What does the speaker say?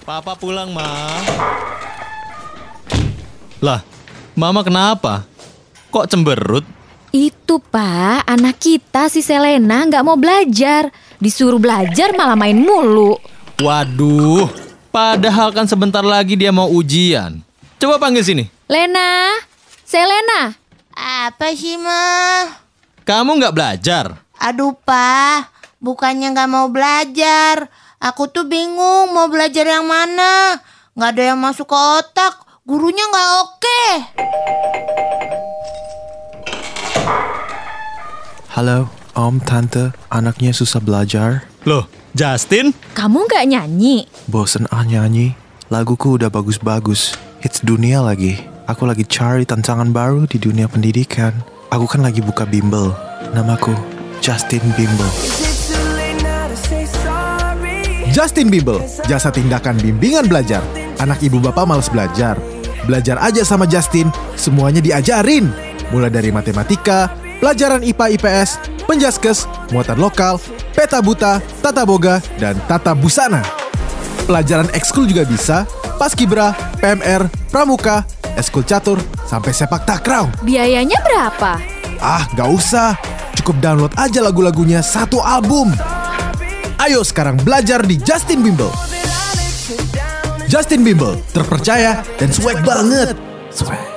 Papa pulang, Ma. Lah, Mama kenapa? Kok cemberut? Itu Pak, anak kita si Selena nggak mau belajar. Disuruh belajar malah main mulu. Waduh, padahal kan sebentar lagi dia mau ujian. Coba panggil sini. Lena, Selena. Apa sih, Ma? Kamu nggak belajar? Aduh, Pa. Bukannya nggak mau belajar. Aku tuh bingung mau belajar yang mana. Nggak ada yang masuk ke otak. Gurunya nggak oke. Halo, Om, Tante, anaknya susah belajar. Loh, Justin? Kamu nggak nyanyi? Bosen nyanyi. Laguku udah bagus-bagus. Hits dunia lagi. Aku lagi cari tantangan baru di dunia pendidikan. Aku kan lagi buka bimbel. Namaku Justin Bimbel. Justin Bimbel, jasa tindakan bimbingan belajar. Anak ibu bapak malas belajar. Belajar aja sama Justin, semuanya diajarin. Mulai dari matematika, pelajaran IPA IPS, penjaskes, muatan lokal, peta buta, tata boga, dan tata busana. Pelajaran ekskul juga bisa, paskibra, PMR, pramuka, eskul catur, sampai sepak takraw. Biayanya berapa? Ah, gak usah. Cukup download aja lagu-lagunya satu album. Ayo sekarang belajar di Justin Bimbel. Justin Bimbel, terpercaya dan swag banget. Swag.